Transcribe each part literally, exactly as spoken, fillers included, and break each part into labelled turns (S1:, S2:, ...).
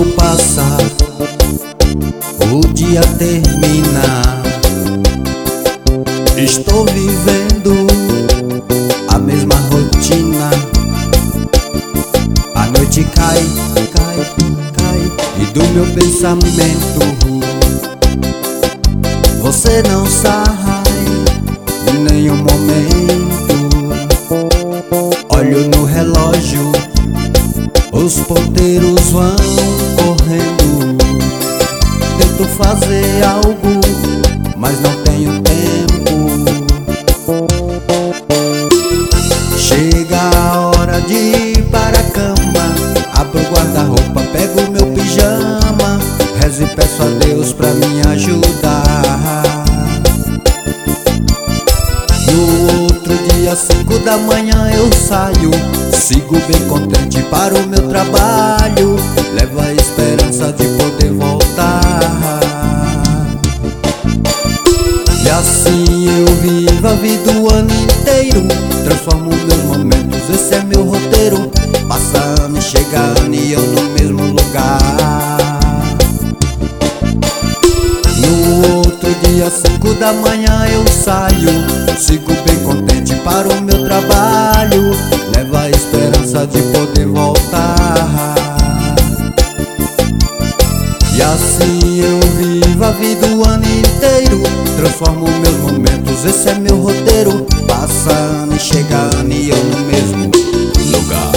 S1: tempo passa, o dia termina. Estou vivendo a mesma rotina. A noite cai, cai, cai, e do meu pensamento você não sai em nenhum momento. Olho no relógio, os ponteiros vão correndo. Tento fazer algo, mas não tenho tempo. Chega a hora de ir para a cama, abro o guarda-roupa, pego meu pijama, rezo e peço a Deus pra me ajudar. No outro dia, cinco da manhã, eu saio, sigo bem contente para o meu trabalho, levo a esperança de poder voltar. E assim eu vivo a vida o ano inteiro, transformo meus momentos, esse é meu roteiro. Passa ano e chega ano e eu no mesmo lugar. No outro dia, cinco da manhã, eu saio, sigo bem contente para o meu trabalho, levo a esperança de poder voltar. E assim eu vivo a vida o ano inteiro, transformo meus momentos, esse é meu roteiro. Passa ano e chega ano e eu no mesmo lugar.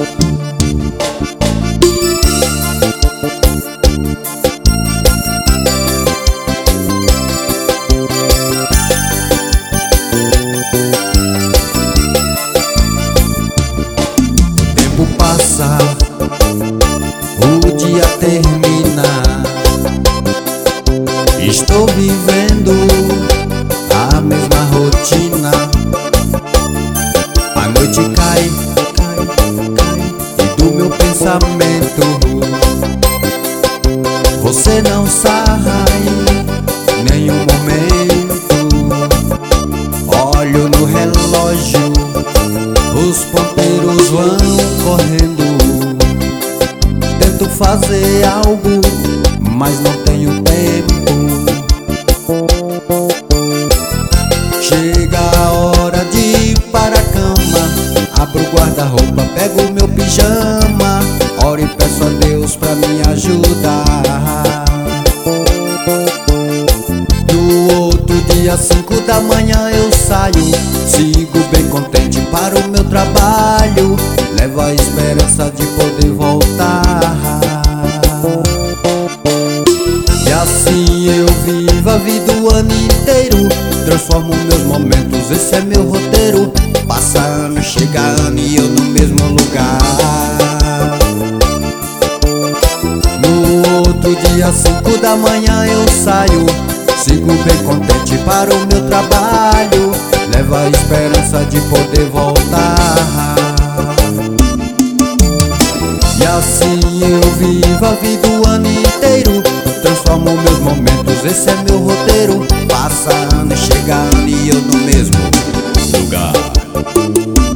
S1: O tempo passa, o dia termina. Estou vivendo a mesma rotina. A noite cai, cai, cai, e do meu pensamento você não sai em nenhum momento. Olho no relógio, os ponteiros vão correndo. Tento fazer algo, mas não tenho tempo. Chega a hora de ir para a cama, abro o guarda-roupa, pego meu pijama, oro e peço a Deus pra me ajudar. No outro dia, cinco da manhã, eu saio, sigo bem contente para o meu trabalho, levo a esperança de poder voltar. E assim eu vivo a vida o ano inteiro, transformo meus momentos, esse é meu roteiro. Passa ano, chega ano e eu no mesmo lugar. No outro dia, cinco da manhã, eu saio, sigo bem contente para o meu trabalho, levo a esperança de poder voltar. E assim eu vivo a vida o ano inteiro, transformo meus momentos, esse é meu roteiro. Passa ano, chega ano e eu no mesmo lugar.